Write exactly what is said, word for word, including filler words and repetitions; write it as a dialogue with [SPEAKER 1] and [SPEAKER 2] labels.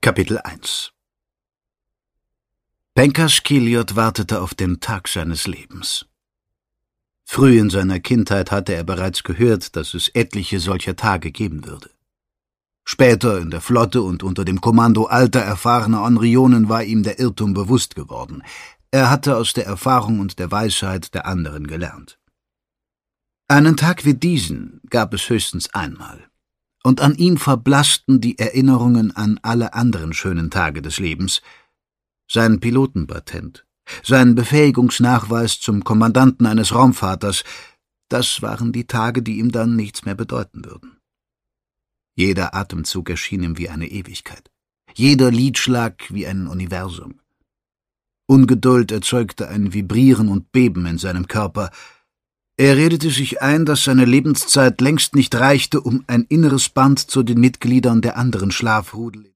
[SPEAKER 1] Kapitel eins. Pencas Quileot wartete auf den Tag seines Lebens. Früh in seiner Kindheit hatte er bereits gehört, dass es etliche solcher Tage geben würde. Später in der Flotte und unter dem Kommando alter, erfahrener Onrionen war ihm der Irrtum bewusst geworden. Er hatte aus der Erfahrung und der Weisheit der anderen gelernt. Einen Tag wie diesen gab es höchstens einmal, und an ihm verblassten die Erinnerungen an alle anderen schönen Tage des Lebens. Sein Pilotenpatent, sein Befähigungsnachweis zum Kommandanten eines Raumfahrters, das waren die Tage, die ihm dann nichts mehr bedeuten würden. Jeder Atemzug erschien ihm wie eine Ewigkeit, jeder Liedschlag wie ein Universum. Ungeduld erzeugte ein Vibrieren und Beben in seinem Körper. Er redete sich ein, dass seine Lebenszeit längst nicht reichte, um ein inneres Band zu den Mitgliedern der anderen Schlafrudel